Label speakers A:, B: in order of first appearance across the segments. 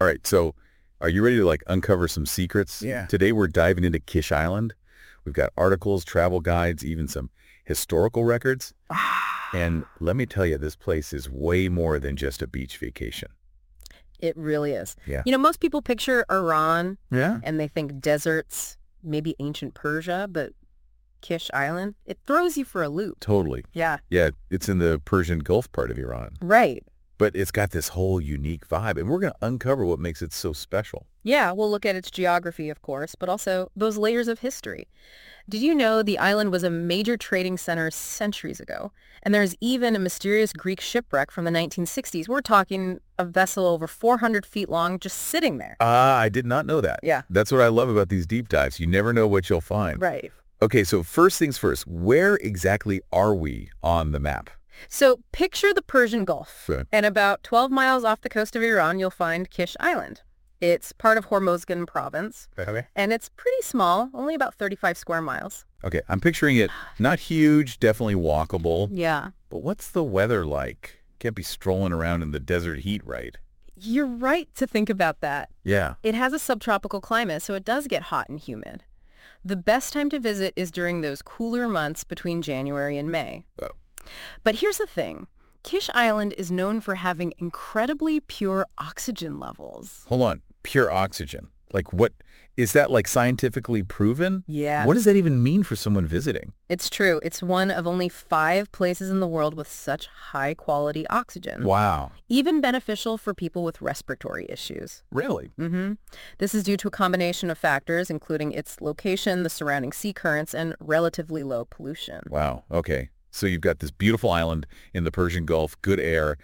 A: All right, so are you ready to uncover some secrets?
B: Yeah.
A: Today we're diving into Kish Island. We've got articles, travel guides, even some historical records. And let me tell you, this place is way more than just a beach vacation.
C: It really is.
A: Yeah.
C: Most people picture Iran
B: Yeah.
C: and they think deserts, maybe ancient Persia, but Kish Island, it throws you for a loop.
A: Totally.
C: Yeah.
A: Yeah, it's in the Persian Gulf part of Iran.
C: Right.
A: But it's got this whole unique vibe, and we're going to uncover what makes it so special.
C: Yeah, we'll look at its geography, of course, but also those layers of history. Did you know the island was a major trading center centuries ago? And there's even a mysterious Greek shipwreck from the 1960s. We're talking a vessel over 400 feet long just sitting there.
A: I did not know that.
C: Yeah.
A: That's what I love about these deep dives. You never know what you'll find.
C: Right.
A: Okay, so first things first, where exactly are we on the map?
C: So picture the Persian Gulf,
A: Okay.
C: and about 12 miles off the coast of Iran, you'll find Kish Island. It's part of Hormozgan province,
A: Okay.
C: and it's pretty small, only about 35 square miles.
A: Okay, I'm picturing it not huge, definitely walkable.
C: Yeah.
A: But what's the weather like? Can't be strolling around in the desert heat, right?
C: You're right to think about that.
A: Yeah.
C: It has a subtropical climate, so it does get hot and humid. The best time to visit is during those cooler months between January and May.
A: Oh.
C: But here's the thing. Kish Island is known for having incredibly pure oxygen levels.
A: Hold on. Pure oxygen. What is that scientifically proven?
C: Yeah.
A: What does that even mean for someone visiting?
C: It's true. It's one of only 5 places in the world with such high-quality oxygen.
A: Wow.
C: Even beneficial for people with respiratory issues.
A: Really?
C: This is due to a combination of factors, including its location, the surrounding sea currents, and relatively low pollution.
A: Wow. Okay. So you've got this beautiful island in the Persian Gulf, good air,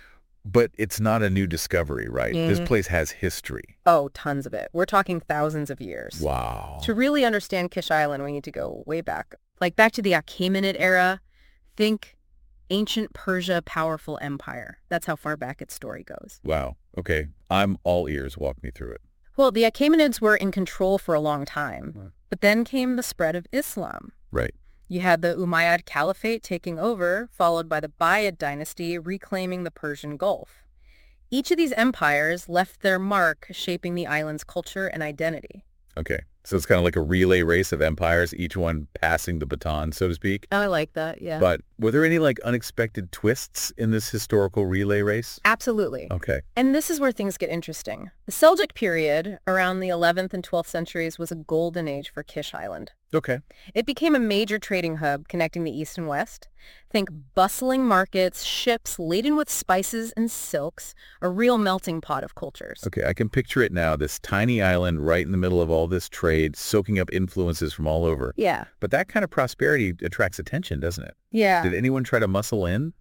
A: but it's not a new discovery, right? This place has history.
C: Oh, tons of it. We're talking thousands of years.
A: Wow.
C: To really understand Kish Island, we need to go way back. Back to the Achaemenid era. Think ancient Persia, powerful empire. That's how far back its story goes.
A: Wow. Okay. I'm all ears. Walk me through it.
C: Well, the Achaemenids were in control for a long time, but then came the spread of Islam.
A: Right.
C: You had the Umayyad Caliphate taking over, followed by the Buyid dynasty reclaiming the Persian Gulf. Each of these empires left their mark, shaping the island's culture and identity.
A: Okay. So it's kind of like a relay race of empires, each one passing the baton, so to speak.
C: I like that, yeah.
A: But were there any unexpected twists in this historical relay race?
C: Absolutely.
A: Okay.
C: And this is where things get interesting. The Seljuk period, around the 11th and 12th centuries, was a golden age for Kish Island.
A: Okay.
C: It became a major trading hub connecting the East and West. Think bustling markets, ships laden with spices and silks, a real melting pot of cultures.
A: Okay, I can picture it now, this tiny island right in the middle of all this trade, soaking up influences from all over.
C: Yeah.
A: But that kind of prosperity attracts attention, doesn't it?
C: Yeah.
A: Did anyone try to muscle in?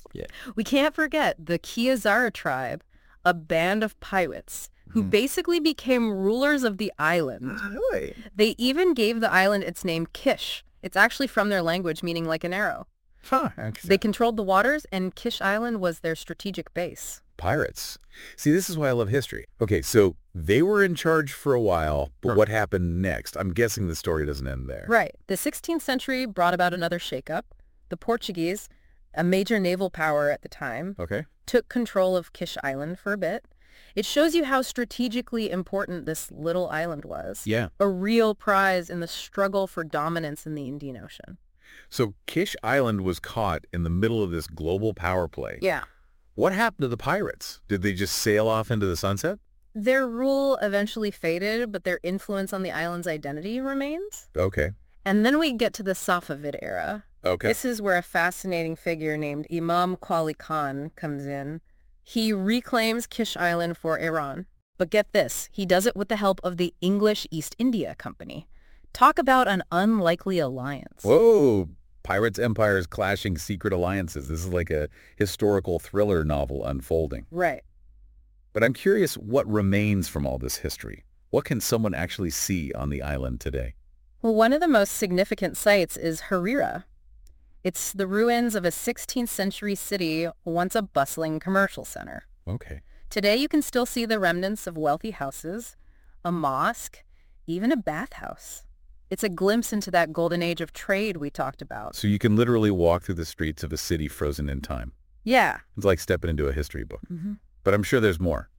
C: We can't forget the Kyazara tribe, a band of pirates who basically became rulers of the island.
A: Really?
C: They even gave the island its name Kish. It's actually from their language, meaning like an arrow.
A: Huh.
C: They controlled the waters, and Kish Island was their strategic base.
A: Pirates. See, this is why I love history. Okay, so they were in charge for a while, but what happened next? I'm guessing the story doesn't end there.
C: Right. The 16th century brought about another shakeup. The Portuguese, a major naval power at the time,
A: Okay.
C: took control of Kish Island for a bit. It shows you how strategically important this little island was.
A: Yeah.
C: A real prize in the struggle for dominance in the Indian Ocean.
A: So Kish Island was caught in the middle of this global power play.
C: Yeah.
A: What happened to the pirates? Did they just sail off into the sunset?
C: Their rule eventually faded, but their influence on the island's identity remains.
A: Okay.
C: And then we get to the Safavid era.
A: Okay.
C: This is where a fascinating figure named Imam Qali Khan comes in. He reclaims Kish Island for Iran. But get this, he does it with the help of the English East India Company. Talk about an unlikely alliance.
A: Whoa. Pirates, empires, clashing secret alliances. This is like a historical thriller novel unfolding.
C: Right.
A: But I'm curious what remains from all this history. What can someone actually see on the island today?
C: Well, one of the most significant sites is Harira. It's the ruins of a 16th century city, once a bustling commercial center.
A: Okay.
C: Today you can still see the remnants of wealthy houses, a mosque, even a bathhouse. It's a glimpse into that golden age of trade we talked about.
A: So you can literally walk through the streets of a city frozen in time.
C: Yeah.
A: It's like stepping into a history book.
C: Mm-hmm.
A: But I'm sure there's more.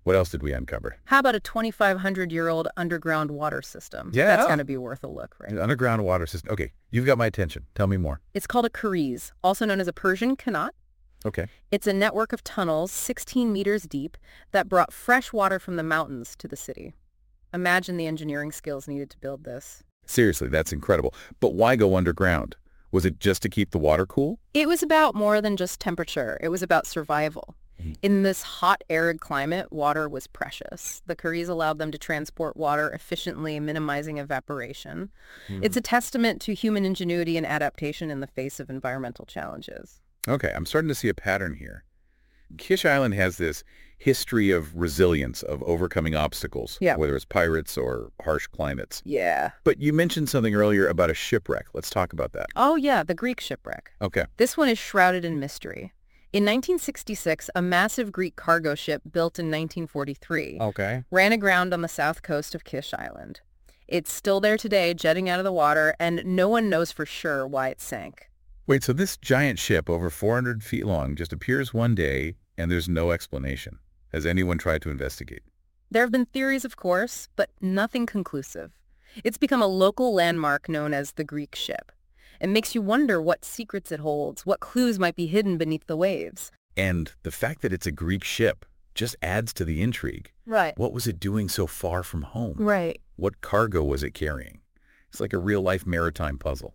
A: What else did we uncover?
C: How about a 2,500-year-old underground water system?
A: Yeah.
C: That's going to be worth a look, right?
A: An underground water system. Okay, you've got my attention. Tell me more.
C: It's called a Kariz, also known as a Persian Kanat.
A: Okay.
C: It's a network of tunnels 16 meters deep that brought fresh water from the mountains to the city. Imagine the engineering skills needed to build this.
A: Seriously, that's incredible. But why go underground? Was it just to keep the water cool?
C: It was about more than just temperature. It was about survival. In this hot, arid climate, water was precious. The Kariz allowed them to transport water efficiently, minimizing evaporation. It's a testament to human ingenuity and adaptation in the face of environmental challenges.
A: Okay, I'm starting to see a pattern here. Kish Island has this history of resilience, of overcoming obstacles,
C: Yeah.
A: whether it's pirates or harsh climates.
C: Yeah.
A: But you mentioned something earlier about a shipwreck. Let's talk about that.
C: Oh, yeah, the Greek shipwreck.
A: Okay.
C: This one is shrouded in mystery. In 1966, a massive Greek cargo ship built in 1943
A: Okay.
C: ran aground on the south coast of Kish Island. It's still there today, jetting out of the water, and no one knows for sure why it sank.
A: Wait, so this giant ship over 400 feet long just appears one day and there's no explanation. Has anyone tried to investigate?
C: There have been theories, of course, but nothing conclusive. It's become a local landmark known as the Greek ship. It makes you wonder what secrets it holds, what clues might be hidden beneath the waves.
A: And the fact that it's a Greek ship just adds to the intrigue.
C: Right.
A: What was it doing so far from home?
C: Right.
A: What cargo was it carrying? It's like a real-life maritime puzzle.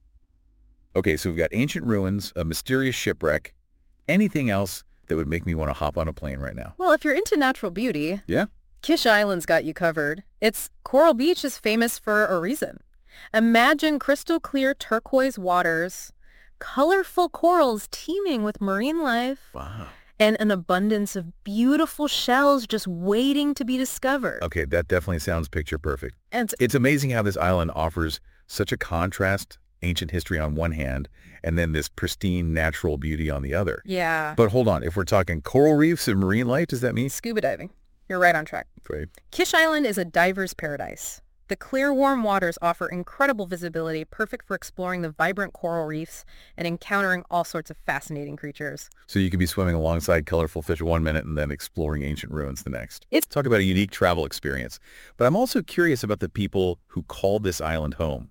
A: Okay, so we've got ancient ruins, a mysterious shipwreck. Anything else that would make me want to hop on a plane right now?
C: Well, if you're into natural beauty,
A: Yeah?
C: Kish Island's got you covered. Its coral beach is famous for a reason. Imagine crystal clear turquoise waters, colorful corals teeming with marine life,
A: Wow.
C: and an abundance of beautiful shells just waiting to be discovered.
A: Okay, that definitely sounds picture perfect.
C: And
A: It's amazing how this island offers such a contrast, ancient history on one hand, and then this pristine natural beauty on the other.
C: yeah,
A: But hold on, if we're talking coral reefs and marine life, does that mean?
C: scuba diving. You're right on track.
A: Great.
C: Kish Island is a diver's paradise. The clear, warm waters offer incredible visibility, perfect for exploring the vibrant coral reefs and encountering all sorts of fascinating creatures.
A: So you could be swimming alongside colorful fish 1 minute and then exploring ancient ruins the next.
C: It's-
A: Talk about a unique travel experience. But I'm also curious about the people who call this island home.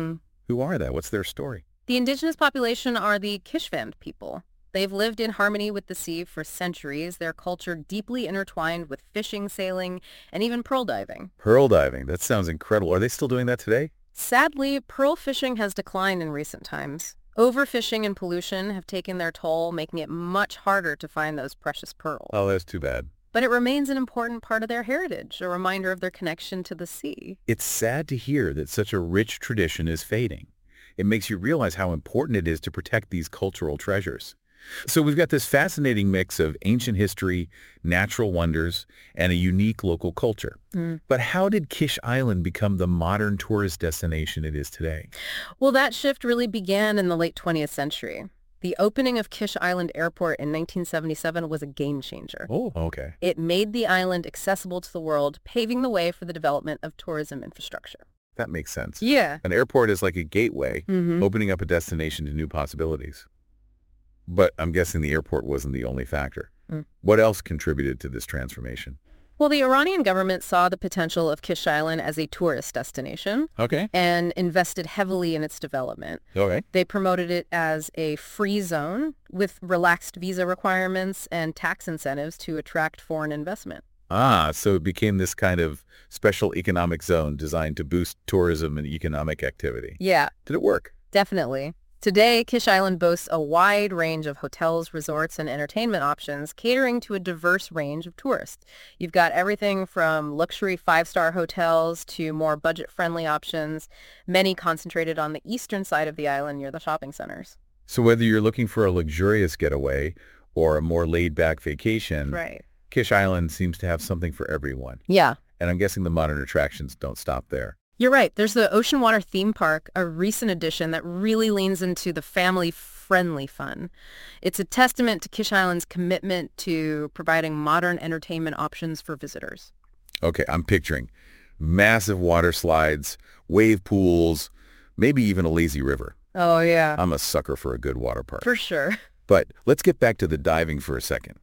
A: Who are they? What's their story?
C: The indigenous population are the Kishvand people. They've lived in harmony with the sea for centuries, their culture deeply intertwined with fishing, sailing, and even pearl diving.
A: Pearl diving. That sounds incredible. Are they still doing that today?
C: Sadly, pearl fishing has declined in recent times. Overfishing and pollution have taken their toll, making it much harder to find those precious pearls.
A: Oh, that's too bad.
C: But it remains an important part of their heritage, a reminder of their connection to the sea.
A: It's sad to hear that such a rich tradition is fading. It makes you realize how important it is to protect these cultural treasures. So we've got this fascinating mix of ancient history, natural wonders, and a unique local culture. But how did Kish Island become the modern tourist destination it is today?
C: Well, that shift really began in the late 20th century. The opening of Kish Island Airport in 1977 was a game changer.
A: Oh, okay.
C: It made the island accessible to the world, paving the way for the development of tourism infrastructure.
A: That makes sense.
C: Yeah.
A: An airport is like a gateway,
C: Mm-hmm.
A: opening up a destination to new possibilities. But I'm guessing the airport wasn't the only factor. What else contributed to this transformation?
C: Well, the Iranian government saw the potential of Kish Island as a tourist destination
A: Okay.
C: and invested heavily in its development.
A: Okay.
C: They promoted it as a free zone with relaxed visa requirements and tax incentives to attract foreign investment.
A: Ah, so it became this kind of special economic zone designed to boost tourism and economic activity.
C: Yeah,
A: Did it work?
C: definitely. Today, Kish Island boasts a wide range of hotels, resorts, and entertainment options, catering to a diverse range of tourists. You've got everything from luxury five-star hotels to more budget-friendly options, many concentrated on the eastern side of the island near the shopping centers.
A: So whether you're looking for a luxurious getaway or a more laid-back vacation,
C: Right.
A: Kish Island seems to have something for everyone.
C: Yeah.
A: And I'm guessing the modern attractions don't stop there.
C: You're right. There's the Ocean Water Theme Park, a recent addition that really leans into the family-friendly fun. It's a testament to Kish Island's commitment to providing modern entertainment options for visitors.
A: Okay, I'm picturing massive water slides, wave pools, maybe even a lazy river.
C: Oh, yeah.
A: I'm a sucker for a good water park.
C: For sure.
A: But let's get back to the diving for a second.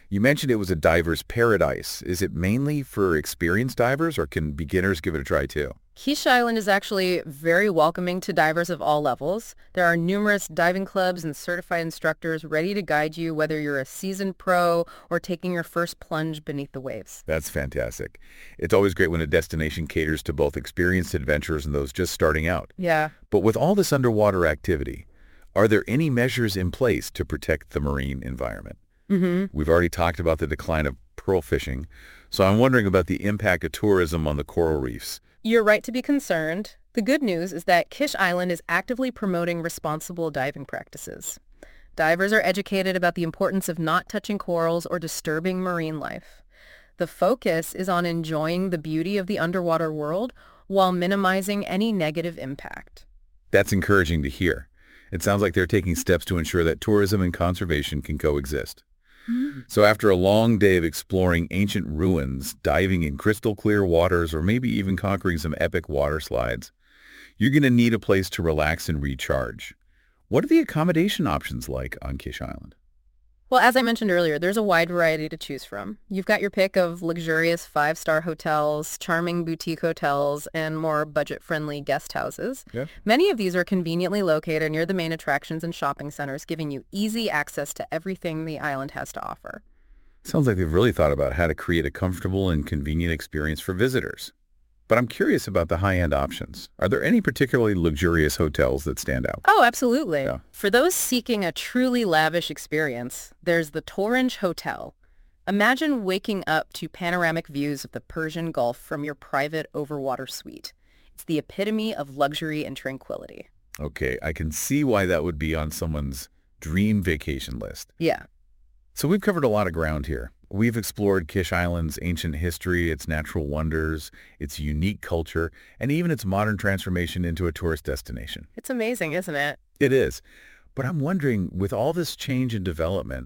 A: You mentioned it was a diver's paradise. Is it mainly for experienced divers, or can beginners give it a try too?
C: Quiche Island is actually very welcoming to divers of all levels. There are numerous diving clubs and certified instructors ready to guide you whether you're a seasoned pro or taking your first plunge beneath the waves.
A: That's fantastic. It's always great when a destination caters to both experienced adventurers and those just starting out.
C: Yeah.
A: But with all this underwater activity, are there any measures in place to protect the marine environment? We've already talked about the decline of pearl fishing, so I'm wondering about the impact of tourism on the coral reefs.
C: You're right to be concerned. The good news is that Quiche Island is actively promoting responsible diving practices. Divers are educated about the importance of not touching corals or disturbing marine life. The focus is on enjoying the beauty of the underwater world while minimizing any negative impact.
A: That's encouraging to hear. It sounds like they're taking steps to ensure that tourism and conservation can coexist. So after a long day of exploring ancient ruins, diving in crystal clear waters, or maybe even conquering some epic water slides, you're going to need a place to relax and recharge. What are the accommodation options like on Quiche Island?
C: Well, as I mentioned earlier, there's a wide variety to choose from. You've got your pick of luxurious five-star hotels, charming boutique hotels, and more budget-friendly guest houses.
A: Yeah.
C: Many of these are conveniently located near the main attractions and shopping centers, giving you easy access to everything the island has to offer.
A: Sounds like they've really thought about how to create a comfortable and convenient experience for visitors. But I'm curious about the high-end options. Are there any particularly luxurious hotels that stand out?
C: Oh, absolutely.
A: Yeah.
C: For those seeking a truly lavish experience, there's the Torringe Hotel. Imagine waking up to panoramic views of the Persian Gulf from your private overwater suite. It's the epitome of luxury and tranquility.
A: Okay, I can see why that would be on someone's dream vacation list.
C: Yeah.
A: So we've covered a lot of ground here. We've explored Quiche Island's ancient history, its natural wonders, its unique culture, and even its modern transformation into a tourist destination.
C: It's amazing, isn't it?
A: It is. But I'm wondering, with all this change and development,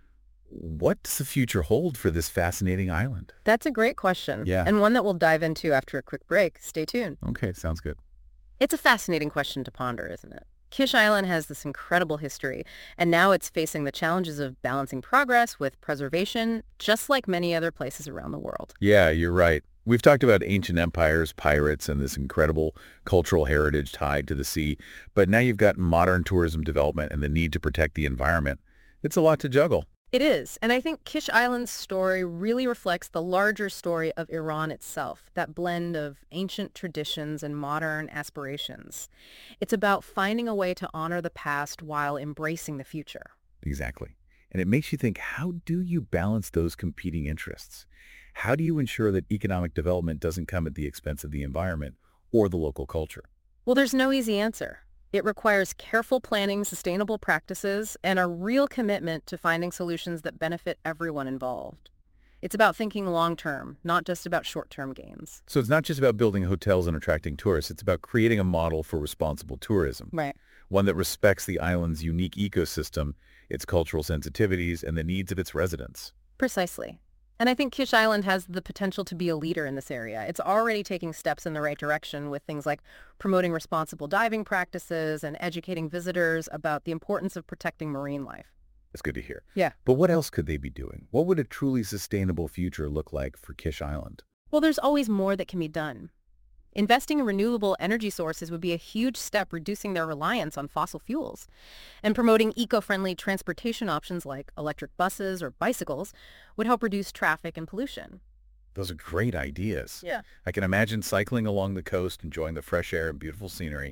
A: what does the future hold for this fascinating island?
C: That's a great question.
A: Yeah.
C: And one that we'll dive into after a quick break. Stay tuned.
A: Okay, sounds good.
C: It's a fascinating question to ponder, isn't it? Quiche Island has this incredible history, and now it's facing the challenges of balancing progress with preservation, just like many other places around the world.
A: Yeah, you're right. We've talked about ancient empires, pirates, and this incredible cultural heritage tied to the sea, but now you've got modern tourism development and the need to protect the environment. It's a lot to juggle.
C: It is, and I think Quiche Island's story really reflects the larger story of Iran itself, that blend of ancient traditions and modern aspirations. It's about finding a way to honor the past while embracing the future.
A: Exactly. And it makes you think, how do you balance those competing interests? How do you ensure that economic development doesn't come at the expense of the environment or the local culture?
C: Well, there's no easy answer. It requires careful planning, sustainable practices, and a real commitment to finding solutions that benefit everyone involved. It's about thinking long-term, not just about short-term gains.
A: So it's not just about building hotels and attracting tourists. It's about creating a model for responsible tourism,
C: Right.
A: one that respects the island's unique ecosystem, its cultural sensitivities, and the needs of its residents.
C: Precisely. And I think Quiche Island has the potential to be a leader in this area. It's already taking steps in the right direction with things like promoting responsible diving practices and educating visitors about the importance of protecting marine life.
A: That's good to hear.
C: Yeah.
A: But what else could they be doing? What would a truly sustainable future look like for Quiche Island?
C: Well, there's always more that can be done. Investing in renewable energy sources would be a huge step reducing their reliance on fossil fuels. And promoting eco-friendly transportation options like electric buses or bicycles would help reduce traffic and pollution.
A: Those are great ideas.
C: Yeah.
A: I can imagine cycling along the coast, enjoying the fresh air and beautiful scenery.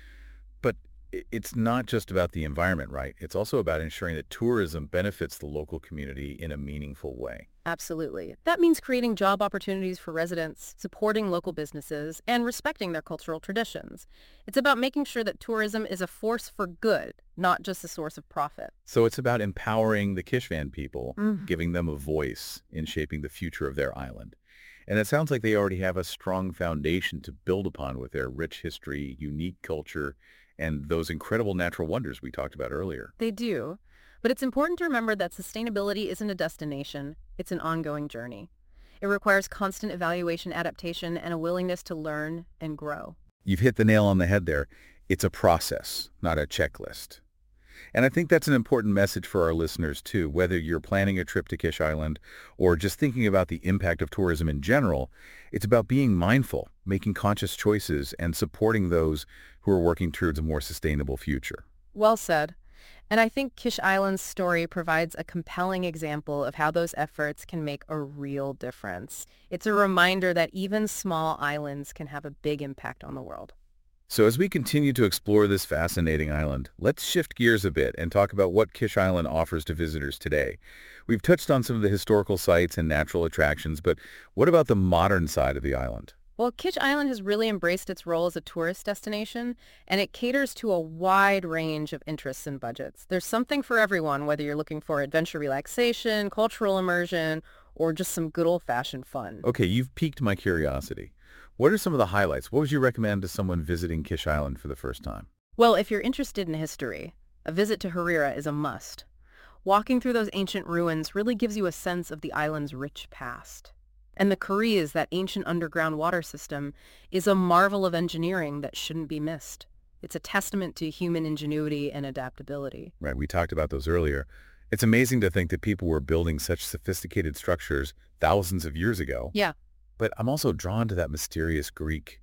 A: But it's not just about the environment, right? It's also about ensuring that tourism benefits the local community in a meaningful way.
C: Absolutely. That means creating job opportunities for residents, supporting local businesses, and respecting their cultural traditions. It's about making sure that tourism is a force for good, not just a source of profit.
A: So it's about empowering the Kishvan people,
C: Mm.
A: giving them a voice in shaping the future of their island. And it sounds like they already have a strong foundation to build upon with their rich history, unique culture, and those incredible natural wonders we talked about earlier.
C: They do. But it's important to remember that sustainability isn't a destination. It's an ongoing journey. It requires constant evaluation, adaptation, and a willingness to learn and grow.
A: You've hit the nail on the head there. It's a process, not a checklist. And I think that's an important message for our listeners, too. Whether you're planning a trip to Kish Island or just thinking about the impact of tourism in general, it's about being mindful, making conscious choices, and supporting those who are working towards a more sustainable future.
C: Well said. And I think Kish Island's story provides a compelling example of how those efforts can make a real difference. It's a reminder that even small islands can have a big impact on the world.
A: So as we continue to explore this fascinating island, let's shift gears a bit and talk about what Kish Island offers to visitors today. We've touched on some of the historical sites and natural attractions, but what about the modern side of the island?
C: Well, Kish Island has really embraced its role as a tourist destination, and it caters to a wide range of interests and budgets. There's something for everyone, whether you're looking for adventure relaxation, cultural immersion, or just some good old-fashioned fun.
A: Okay, you've piqued my curiosity. What are some of the highlights? What would you recommend to someone visiting Kish Island for the first time?
C: Well, if you're interested in history, a visit to Harira is a must. Walking through those ancient ruins really gives you a sense of the island's rich past. And the Kuriz, that ancient underground water system, is a marvel of engineering that shouldn't be missed. It's a testament to human ingenuity and adaptability.
A: Right, we talked about those earlier. It's amazing to think that people were building such sophisticated structures thousands of years ago.
C: Yeah.
A: But I'm also drawn to that mysterious Greek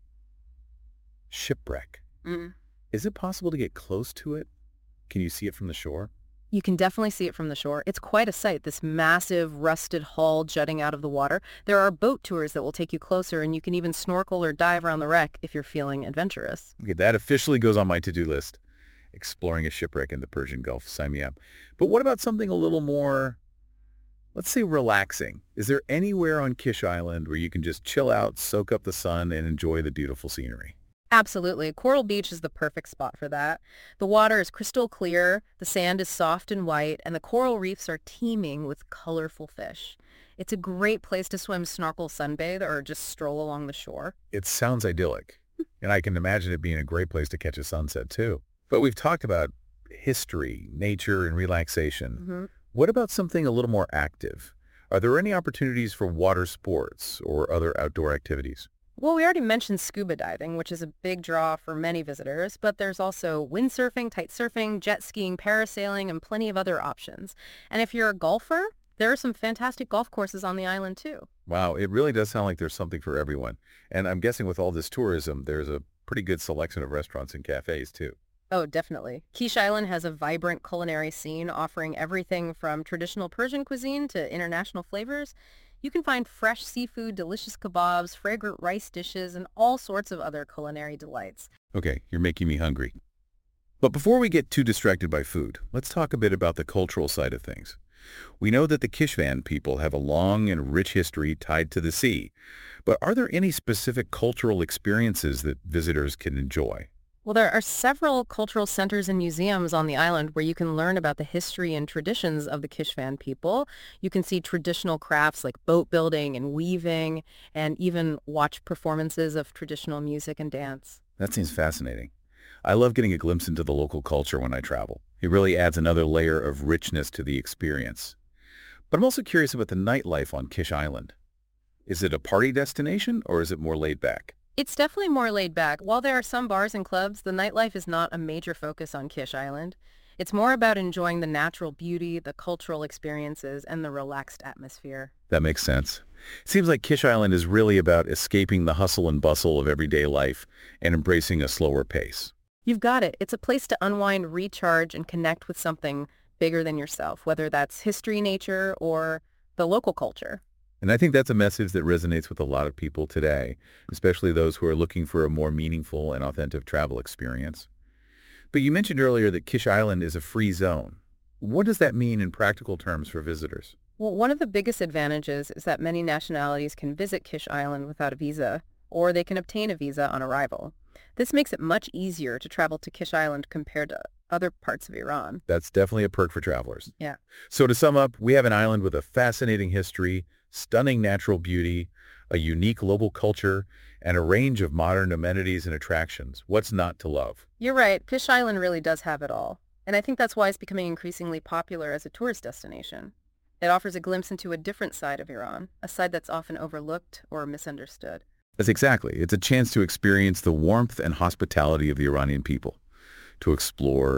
A: shipwreck.
C: Mm.
A: Is it possible to get close to it? Can you see it from the shore?
C: You can definitely see it from the shore. It's quite a sight, this massive rusted hull jutting out of the water. There are boat tours that will take you closer, and you can even snorkel or dive around the wreck if you're feeling adventurous.
A: Okay, that officially goes on my to-do list. Exploring a shipwreck in the Persian Gulf. Sign me up. But what about something a little more, let's say, relaxing? Is there anywhere on Kish Island where you can just chill out, soak up the sun, and enjoy the beautiful scenery?
C: Absolutely. Coral Beach is the perfect spot for that. The water is crystal clear, the sand is soft and white, and the coral reefs are teeming with colorful fish. It's a great place to swim, snorkel, sunbathe, or just stroll along the shore.
A: It sounds idyllic, and I can imagine it being a great place to catch a sunset, too. But we've talked about history, nature, and relaxation.
C: Mm-hmm.
A: What about something a little more active? Are there any opportunities for water sports or other outdoor activities?
C: Well, we already mentioned scuba diving, which is a big draw for many visitors, but there's also windsurfing, kite surfing, jet skiing, parasailing, and plenty of other options. And if you're a golfer, there are some fantastic golf courses on the island, too.
A: Wow, it really does sound like there's something for everyone. And I'm guessing with all this tourism, there's a pretty good selection of restaurants and cafes, too.
C: Oh, definitely. Kish Island has a vibrant culinary scene offering everything from traditional Persian cuisine to international flavors. You can find fresh seafood, delicious kebabs, fragrant rice dishes, and all sorts of other culinary delights.
A: Okay, you're making me hungry. But before we get too distracted by food, let's talk a bit about the cultural side of things. We know that the Kishvan people have a long and rich history tied to the sea, but are there any specific cultural experiences that visitors can enjoy?
C: Well, there are several cultural centers and museums on the island where you can learn about the history and traditions of the Kishvan people. You can see traditional crafts like boat building and weaving, and even watch performances of traditional music and dance.
A: That seems fascinating. I love getting a glimpse into the local culture when I travel. It really adds another layer of richness to the experience. But I'm also curious about the nightlife on Kish Island. Is it a party destination or is it more laid back?
C: It's definitely more laid back. While there are some bars and clubs, the nightlife is not a major focus on Kish Island. It's more about enjoying the natural beauty, the cultural experiences, and the relaxed atmosphere.
A: That makes sense. It seems like Kish Island is really about escaping the hustle and bustle of everyday life and embracing a slower pace.
C: You've got it. It's a place to unwind, recharge, and connect with something bigger than yourself, whether that's history, nature, or the local culture.
A: And I think that's a message that resonates with a lot of people today, especially those who are looking for a more meaningful and authentic travel experience. But you mentioned earlier that Kish Island is a free zone. What does that mean in practical terms for visitors?
C: Well, one of the biggest advantages is that many nationalities can visit Kish Island without a visa, or they can obtain a visa on arrival. This makes it much easier to travel to Kish Island compared to other parts of Iran.
A: That's definitely a perk for travelers.
C: Yeah.
A: So to sum up, we have an island with a fascinating history, stunning natural beauty, a unique local culture, and a range of modern amenities and attractions. What's not to love?
C: You're right. Kish Island really does have it all. And I think that's why it's becoming increasingly popular as a tourist destination. It offers a glimpse into a different side of Iran, a side that's often overlooked or misunderstood.
A: That's exactly. It's a chance to experience the warmth and hospitality of the Iranian people, to explore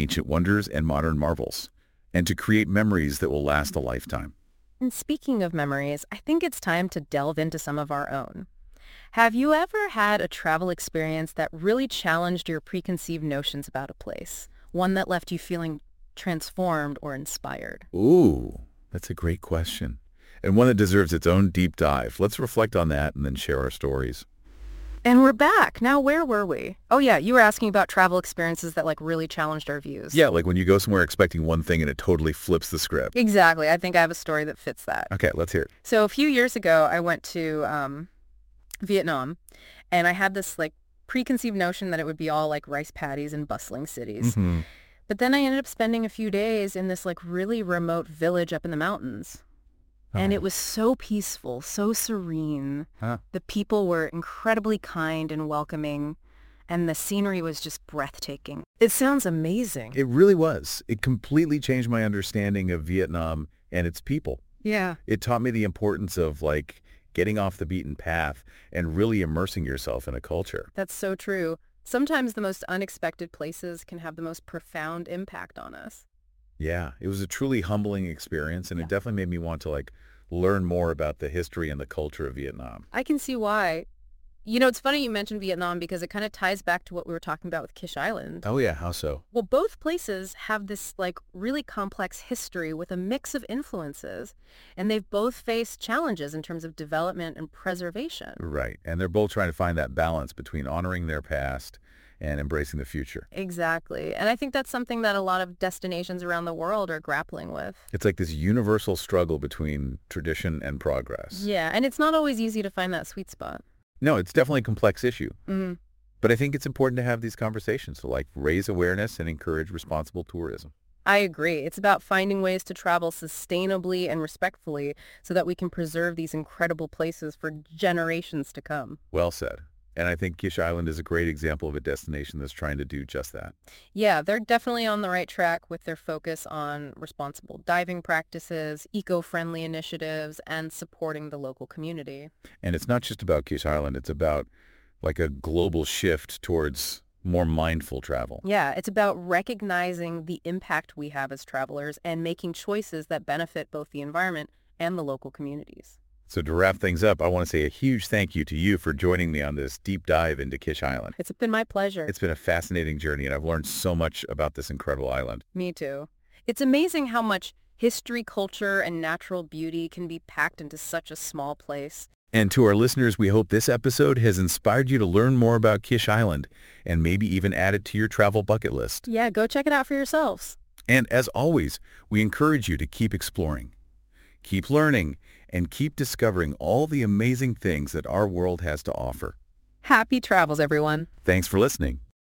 A: ancient wonders and modern marvels, and to create memories that will last a lifetime.
C: And speaking of memories, I think it's time to delve into some of our own. Have you ever had a travel experience that really challenged your preconceived notions about a place? One that left you feeling transformed or inspired?
A: Ooh, that's a great question. And one that deserves its own deep dive. Let's reflect on that and then share our stories.
C: And we're back. Now, where were we? Oh, yeah, you were asking about travel experiences that really challenged our views.
A: Yeah, like when you go somewhere expecting one thing and it totally flips the script.
C: Exactly. I think I have a story that fits that.
A: Okay, let's hear it.
C: So a few years ago, I went to Vietnam, and I had this preconceived notion that it would be all rice paddies and bustling cities.
A: Mm-hmm.
C: But then I ended up spending a few days in this really remote village up in the mountains. And it was so peaceful, so serene.
A: Huh.
C: The people were incredibly kind and welcoming, and the scenery was just breathtaking. It sounds amazing.
A: It really was. It completely changed my understanding of Vietnam and its people.
C: Yeah.
A: It taught me the importance of getting off the beaten path and really immersing yourself in a culture.
C: That's so true. Sometimes the most unexpected places can have the most profound impact on us.
A: Yeah, it was a truly humbling experience, and
C: Yeah.
A: it definitely made me want to learn more about the history and the culture of Vietnam.
C: I can see why. It's funny you mentioned Vietnam because it kind of ties back to what we were talking about with Kish Island.
A: Oh yeah, how so?
C: Well, both places have this really complex history with a mix of influences, and they've both faced challenges in terms of development and preservation.
A: Right, and they're both trying to find that balance between honoring their past and embracing the future.
C: Exactly. And I think that's something that a lot of destinations around the world are grappling with.
A: It's like this universal struggle between tradition and progress.
C: Yeah, and it's not always easy to find that sweet spot.
A: No, it's definitely a complex issue.
C: Mm-hmm.
A: But I think it's important to have these conversations to raise awareness and encourage responsible tourism.
C: I agree. It's about finding ways to travel sustainably and respectfully so that we can preserve these incredible places for generations to come.
A: Well said. And I think Kish Island is a great example of a destination that's trying to do just that.
C: Yeah, they're definitely on the right track with their focus on responsible diving practices, eco-friendly initiatives, and supporting the local community.
A: And it's not just about Kish Island. It's about a global shift towards more mindful travel.
C: Yeah, it's about recognizing the impact we have as travelers and making choices that benefit both the environment and the local communities.
A: So to wrap things up, I want to say a huge thank you to you for joining me on this deep dive into Kish Island.
C: It's been my pleasure.
A: It's been a fascinating journey, and I've learned so much about this incredible island.
C: Me too. It's amazing how much history, culture, and natural beauty can be packed into such a small place.
A: And to our listeners, we hope this episode has inspired you to learn more about Kish Island and maybe even add it to your travel bucket list.
C: Yeah, go check it out for yourselves.
A: And as always, we encourage you to keep exploring, keep learning, and keep discovering all the amazing things that our world has to offer.
C: Happy travels, everyone.
A: Thanks for listening.